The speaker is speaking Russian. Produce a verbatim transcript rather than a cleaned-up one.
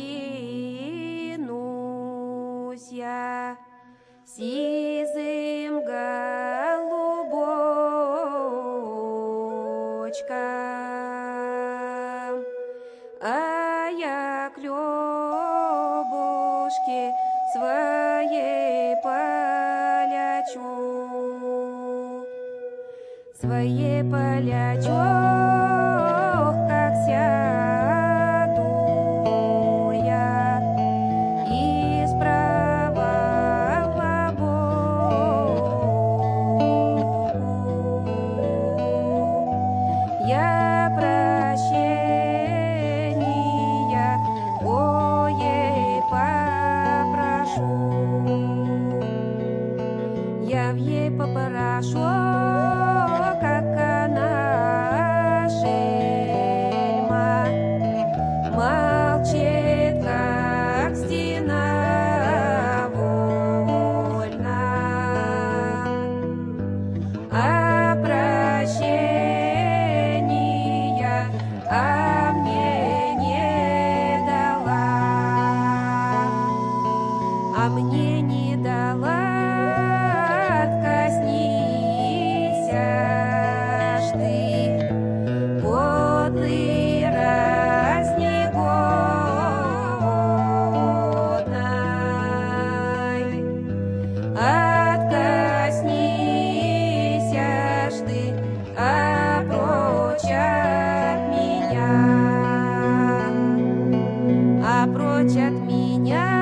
раскинусь я сизым голубочком, а я к Любушке своей полячу, своей полячу, как сяду я исправа в Богу. Я прощения у ей попрошу, я в ей попрошу, как она шельма молчит, как стена вольна, а прощения а мне не дала, а мне не дала. Откоснися ж ты, подлый разнегодный, откоснися ж ты, а прочь от меня, а прочь от меня.